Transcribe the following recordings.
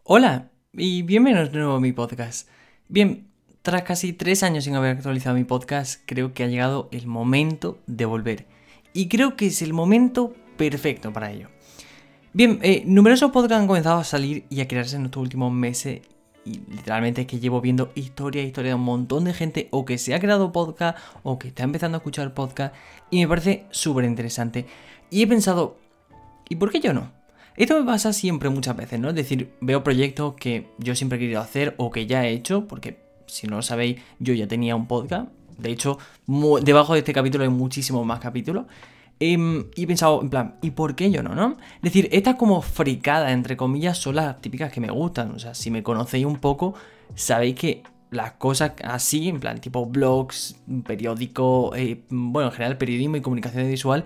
Hola y bienvenidos de nuevo a mi podcast. Bien, tras casi 3 años sin haber actualizado mi podcast, creo que ha llegado el momento de volver. Y creo que es el momento perfecto para ello. Bien, numerosos podcasts han comenzado a salir y a crearse en estos últimos meses. Y literalmente es que llevo viendo historia de un montón de gente o que se ha creado podcast o que está empezando a escuchar podcast. Y me parece súper interesante. Y he pensado, ¿y por qué yo no? Esto me pasa siempre muchas veces, ¿no? Es decir, veo proyectos que yo siempre he querido hacer o que ya he hecho, porque si no lo sabéis, yo ya tenía un podcast. De hecho, debajo de este capítulo hay muchísimos más capítulos. Y he pensado, en plan, ¿y por qué yo no, no? Es decir, estas como fricadas, entre comillas, son las típicas que me gustan. O sea, si me conocéis un poco, sabéis que las cosas así, en plan, tipo blogs, periódico, bueno, en general periodismo y comunicación visual,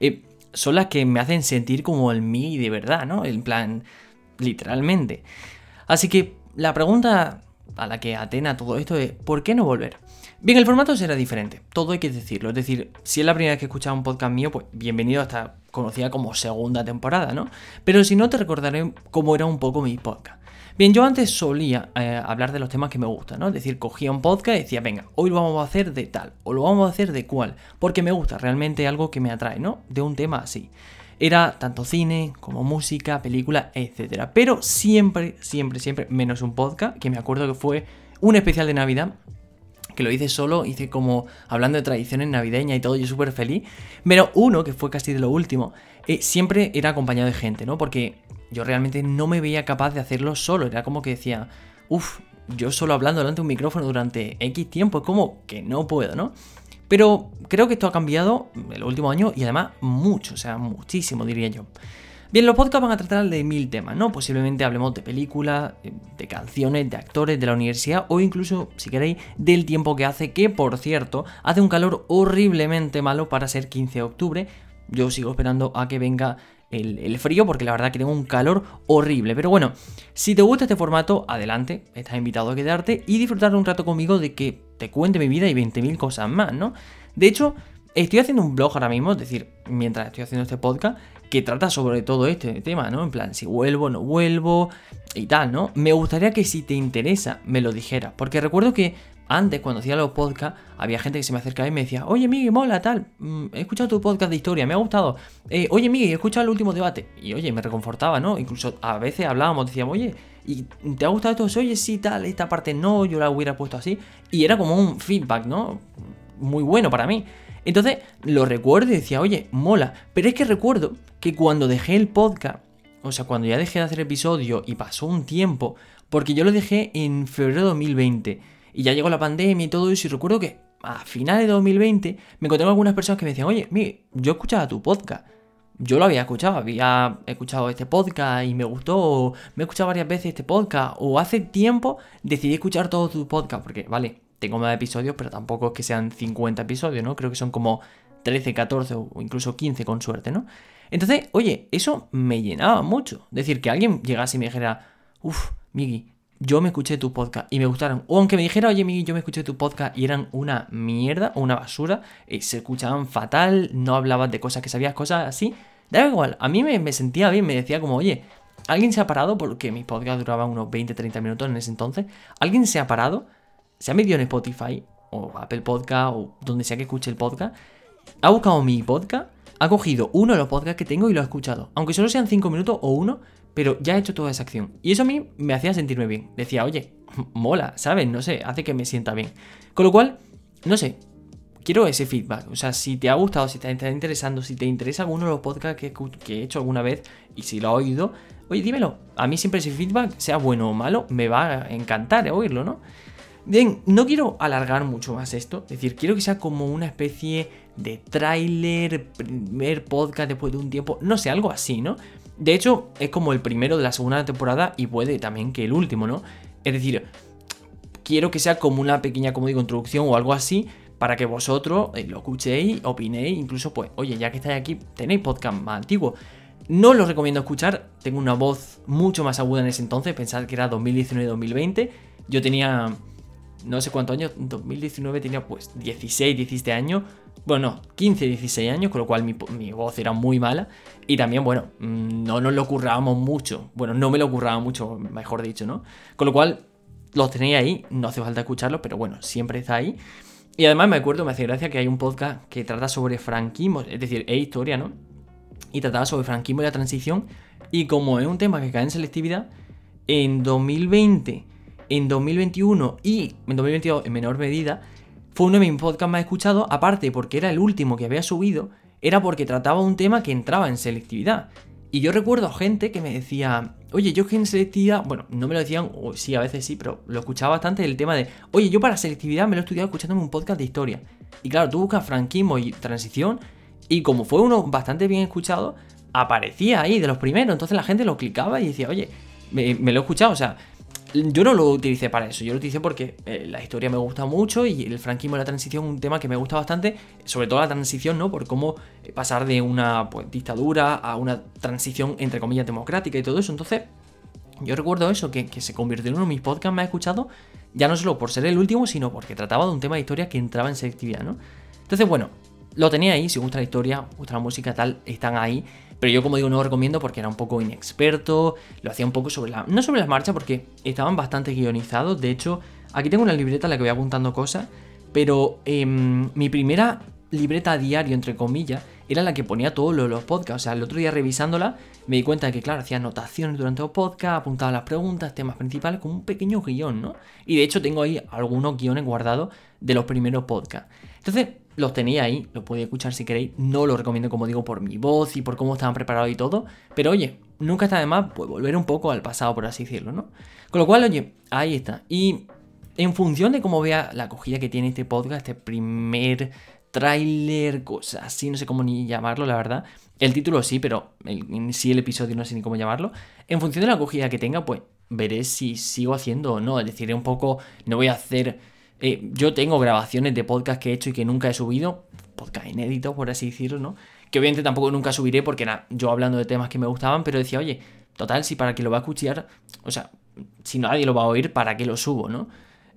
son las que me hacen sentir como el mí de verdad, ¿no? En plan, literalmente. Así que la pregunta a la que atena todo esto es ¿por qué no volver? Bien, el formato será diferente, todo hay que decirlo. Es decir, si es la primera vez que escuchas un podcast mío, pues bienvenido a esta conocida como segunda temporada, ¿no? Pero si no, te recordaré cómo era un poco mi podcast. Bien, yo antes solía hablar de los temas que me gustan, ¿no? Es decir, cogía un podcast y decía, venga, hoy lo vamos a hacer de tal, o lo vamos a hacer de cual, porque me gusta realmente algo que me atrae, ¿no? De un tema así. Era tanto cine como música, película, etc. Pero siempre, menos un podcast, que me acuerdo que fue un especial de Navidad, que lo hice solo, hice como hablando de tradiciones navideñas y todo, yo súper feliz. Pero uno, que fue casi de lo último, siempre era acompañado de gente, ¿no? Porque yo realmente no me veía capaz de hacerlo solo, era como que decía, uff, yo solo hablando delante de un micrófono durante X tiempo, es como que no puedo, ¿no? Pero creo que esto ha cambiado en los últimos años y además mucho, o sea, muchísimo diría yo. Bien, los podcasts van a tratar de 1000 temas, ¿no? Posiblemente hablemos de películas, de canciones, de actores, de la universidad o incluso, si queréis, del tiempo que hace, que por cierto, hace un calor horriblemente malo para ser 15 de octubre. Yo sigo esperando a que venga el frío porque la verdad que tengo un calor horrible. Pero bueno, si te gusta este formato, adelante, estás invitado a quedarte y disfrutar un rato conmigo de que te cuente mi vida y 20.000 cosas más, ¿no? De hecho, estoy haciendo un blog ahora mismo, es decir, mientras estoy haciendo este podcast, que trata sobre todo este tema, ¿no? En plan, si vuelvo, no vuelvo y tal, ¿no? Me gustaría que si te interesa me lo dijeras, porque recuerdo que antes, cuando hacía los podcasts, había gente que se me acercaba y me decía, oye, Miguel, mola, tal, he escuchado tu podcast de historia, me ha gustado. Oye, Miguel, he escuchado el último debate. Y oye, me reconfortaba, ¿no? Incluso a veces hablábamos, decíamos, oye, ¿y te ha gustado esto? Oye, sí, tal, esta parte no, yo la hubiera puesto así. Y era como un feedback, ¿no? Muy bueno para mí. Entonces lo recuerdo y decía, oye, mola. Pero es que recuerdo que cuando dejé el podcast, o sea, cuando ya dejé de hacer episodio y pasó un tiempo, porque yo lo dejé en febrero de 2020 y ya llegó la pandemia y todo eso, y recuerdo que a finales de 2020 me encontré con algunas personas que me decían, oye, Miguel, yo escuchaba tu podcast. Yo lo había escuchado este podcast y me gustó, o me he escuchado varias veces este podcast, o hace tiempo decidí escuchar todo tu podcast, porque, vale, tengo más episodios, pero tampoco es que sean 50 episodios, ¿no? Creo que son como 13, 14 o incluso 15 con suerte, ¿no? Entonces, oye, eso me llenaba mucho. Es decir, que alguien llegase y me dijera, uff, Migi, yo me escuché tu podcast y me gustaron. O aunque me dijera, oye, Migi, yo me escuché tu podcast y eran una mierda o una basura, se escuchaban fatal, no hablabas de cosas que sabías, cosas así. Da igual, a mí me sentía bien, me decía como, oye, alguien se ha parado, porque mis podcasts duraban unos 20, 30 minutos en ese entonces, alguien se ha parado, se ha metido en Spotify o Apple Podcast o donde sea que escuche el podcast, ha buscado mi podcast, ha cogido uno de los podcasts que tengo y lo ha escuchado. Aunque solo sean 5 minutos o uno, pero ya ha hecho toda esa acción. Y eso a mí me hacía sentirme bien. Decía, oye, mola, ¿sabes? No sé, hace que me sienta bien. Con lo cual, no sé, quiero ese feedback. O sea, si te ha gustado, si te está interesando, si te interesa alguno de los podcasts que he hecho alguna vez y si lo has oído, oye, dímelo. A mí siempre ese feedback, sea bueno o malo, me va a encantar oírlo, ¿no? Bien, no quiero alargar mucho más esto, es decir, quiero que sea como una especie de tráiler, primer podcast después de un tiempo, no sé, algo así, ¿no? De hecho, es como el primero de la segunda temporada y puede también que el último, ¿no? Es decir, quiero que sea como una pequeña, como digo, introducción o algo así, para que vosotros lo escuchéis, opinéis, incluso pues, oye, ya que estáis aquí, tenéis podcast más antiguos. No los recomiendo escuchar, tengo una voz mucho más aguda en ese entonces, pensad que era 2019-2020, yo tenía no sé cuántos años, en 2019 tenía pues 16, 17 años, bueno, 15, 16 años, con lo cual mi voz era muy mala. Y también, bueno, no nos lo currábamos mucho. Bueno, no me lo curraba mucho, mejor dicho, ¿no? Con lo cual, los tenéis ahí, no hace falta escucharlos, pero bueno, siempre está ahí. Y además me acuerdo, me hace gracia que hay un podcast que trata sobre franquismo, es decir, es historia, ¿no? Y trataba sobre franquismo y la transición. Y como es un tema que cae en selectividad, en 2020, en 2021 y en 2022 en menor medida, fue uno de mis podcasts más escuchados, aparte porque era el último que había subido, era porque trataba un tema que entraba en selectividad. Y yo recuerdo a gente que me decía, oye, yo que en selectividad, bueno, no me lo decían, o sí, a veces sí, pero lo escuchaba bastante, el tema de, oye, yo para selectividad me lo he estudiado escuchándome un podcast de historia. Y claro, tú buscas franquismo y transición, y como fue uno bastante bien escuchado, aparecía ahí de los primeros, entonces la gente lo clicaba y decía, oye, me lo he escuchado, o sea, yo no lo utilicé para eso, yo lo utilicé porque la historia me gusta mucho y el franquismo y la transición es un tema que me gusta bastante, sobre todo la transición, ¿no? Por cómo pasar de una pues, dictadura a una transición, entre comillas, democrática y todo eso. Entonces, yo recuerdo eso, que se convirtió en uno de mis podcasts más escuchados, ya no solo por ser el último, sino porque trataba de un tema de historia que entraba en selectividad, ¿no? Entonces, bueno, lo tenía ahí, si os gusta la historia, os gusta la música, tal, están ahí. Pero yo, como digo, no lo recomiendo porque era un poco inexperto, lo hacía un poco no sobre las marchas, porque estaban bastante guionizados. De hecho, aquí tengo una libreta en la que voy apuntando cosas, pero mi primera libreta a diario, entre comillas, era la que ponía todos los podcasts. O sea, el otro día revisándola me di cuenta de que, claro, hacía anotaciones durante los podcasts, apuntaba las preguntas, temas principales, como un pequeño guión, ¿no? Y de hecho tengo ahí algunos guiones guardados de los primeros podcasts. Entonces, los tenía ahí, los podéis escuchar si queréis. No los recomiendo, como digo, por mi voz y por cómo estaban preparados y todo. Pero oye, nunca está de más pues, volver un poco al pasado, por así decirlo, ¿no? Con lo cual, oye, ahí está. Y en función de cómo vea la acogida que tiene este podcast, este primer tráiler, cosas así, no sé cómo ni llamarlo, la verdad. El título sí, pero en sí el episodio no sé ni cómo llamarlo. En función de la acogida que tenga, pues veré si sigo haciendo o no. Es decir, un poco, no voy a hacer... yo tengo grabaciones de podcast que he hecho y que nunca he subido, podcast inédito, por así decirlo, ¿no? Que obviamente tampoco nunca subiré porque era yo hablando de temas que me gustaban, pero decía, oye, total, si para que lo va a escuchar, o sea, si nadie lo va a oír, ¿para qué lo subo, no?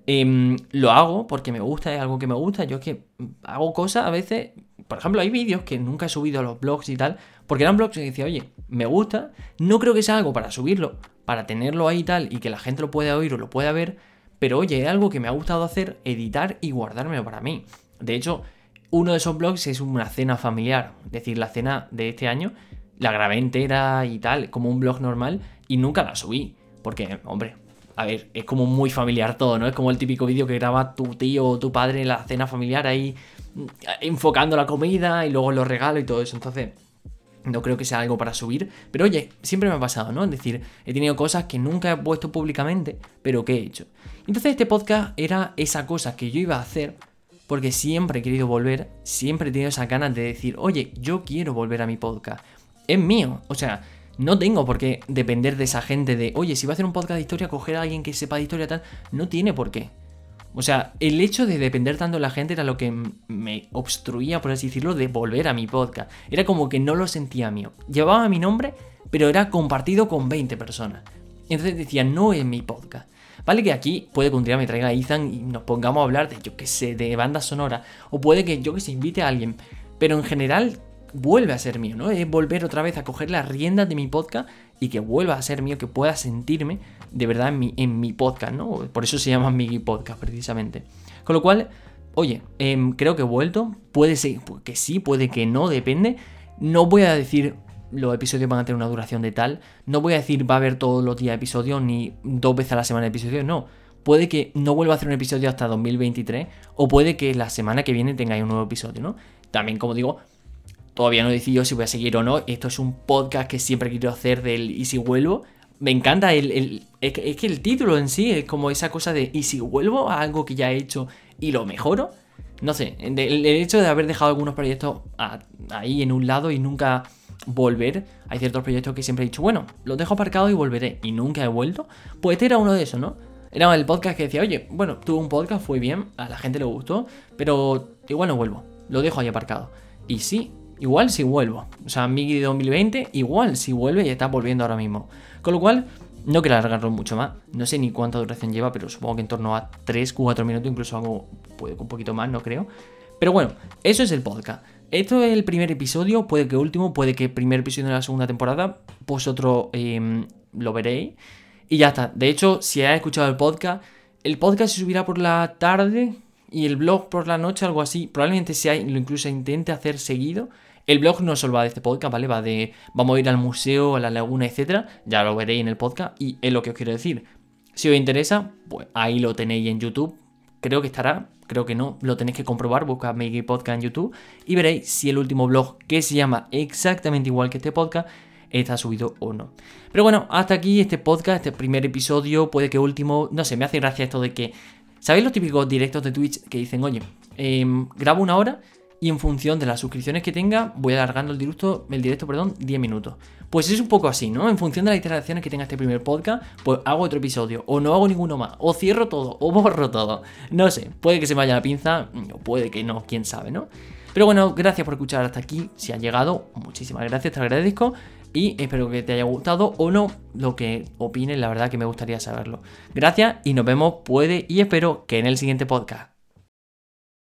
Lo hago porque me gusta, es algo que me gusta. Yo es que hago cosas a veces, por ejemplo, hay vídeos que nunca he subido a los blogs y tal, porque eran blogs que decía, oye, me gusta, no creo que sea algo para subirlo, para tenerlo ahí y tal, y que la gente lo pueda oír o lo pueda ver. Pero oye, es algo que me ha gustado hacer, editar y guardármelo para mí. De hecho, uno de esos vlogs es una cena familiar. Es decir, la cena de este año la grabé entera y tal, como un vlog normal, y nunca la subí. Porque, hombre, a ver, es como muy familiar todo, ¿no? Es como el típico vídeo que graba tu tío o tu padre en la cena familiar ahí, enfocando la comida y luego los regalos y todo eso. Entonces... no creo que sea algo para subir, pero oye, siempre me ha pasado, ¿no? Es decir, he tenido cosas que nunca he puesto públicamente, pero que he hecho. Entonces este podcast era esa cosa que yo iba a hacer porque siempre he querido volver, siempre he tenido esas ganas de decir, oye, yo quiero volver a mi podcast. Es mío, o sea, no tengo por qué depender de esa gente de, oye, si va a hacer un podcast de historia, coger a alguien que sepa de historia tal, no tiene por qué. O sea, el hecho de depender tanto de la gente era lo que me obstruía, por así decirlo, de volver a mi podcast. Era como que no lo sentía mío. Llevaba mi nombre, pero era compartido con 20 personas. Entonces decía, no es mi podcast. Vale que aquí puede que un día me traiga a Ethan y nos pongamos a hablar de, yo qué sé, de bandas sonoras. O puede que, yo que sé, invite a alguien. Pero en general vuelve a ser mío, ¿no? Es volver otra vez a coger las riendas de mi podcast y que vuelva a ser mío, que pueda sentirme de verdad en mi podcast, ¿no? Por eso se llama Migi Podcast, precisamente. Con lo cual, oye, creo que he vuelto. Puede ser que sí, puede que no, depende. No voy a decir los episodios van a tener una duración de tal. No voy a decir va a haber todos los días episodios ni 2 veces a la semana episodios, no. Puede que no vuelva a hacer un episodio hasta 2023 o puede que la semana que viene tengáis un nuevo episodio, ¿no? También, como digo, todavía no he decidido si voy a seguir o no. Esto es un podcast que siempre quiero hacer del ¿y si vuelvo? Me encanta es que el título en sí es como esa cosa de ¿y si vuelvo a algo que ya he hecho y lo mejoro? No sé, el hecho de haber dejado algunos proyectos ahí en un lado y nunca volver. Hay ciertos proyectos que siempre he dicho, bueno, los dejo aparcados y volveré, y nunca he vuelto. Pues este era uno de esos, ¿no? Era el podcast que decía, oye, bueno, tuve un podcast, fue bien, a la gente le gustó, pero igual no vuelvo, lo dejo ahí aparcado. Y sí, igual sí vuelvo. O sea, Migi de 2020, igual sí vuelve y está volviendo ahora mismo. Con lo cual, No quiero alargarlo mucho más, no sé ni cuánta duración lleva, pero supongo que en torno a 3-4 minutos, incluso algo, puede que un poquito más, no creo. Pero bueno, eso es el podcast. Esto es el primer episodio, puede que último, puede que primer episodio de la segunda temporada, vosotros lo veréis. Y ya está. De hecho, si has escuchado el podcast se subirá por la tarde y el blog por la noche, algo así. Probablemente lo incluso intente hacer seguido. El blog no solo va de este podcast, ¿vale? Va de vamos a ir al museo, a la laguna, etcétera. Ya lo veréis en el podcast y es lo que os quiero decir. Si os interesa, pues ahí lo tenéis en YouTube. Creo que estará, creo que no, lo tenéis que comprobar, buscad Make It Podcast en YouTube y veréis si el último blog, que se llama exactamente igual que este podcast, está subido o no. Pero bueno, hasta aquí este podcast, este primer episodio, puede que último, no sé, me hace gracia esto de que, ¿sabéis los típicos directos de Twitch que dicen, oye, grabo 1 hora y en función de las suscripciones que tenga voy alargando el directo, 10 minutos? Pues es un poco así, ¿no? En función de las interacciones que tenga este primer podcast, pues hago otro episodio, o no hago ninguno más, o cierro todo, o borro todo. No sé, puede que se me vaya la pinza, o puede que no, quién sabe, ¿no? Pero bueno, gracias por escuchar hasta aquí. Si has llegado, muchísimas gracias, te agradezco. Y espero que te haya gustado o no lo que opines, la verdad que me gustaría saberlo. Gracias y nos vemos, puede y espero que en el siguiente podcast.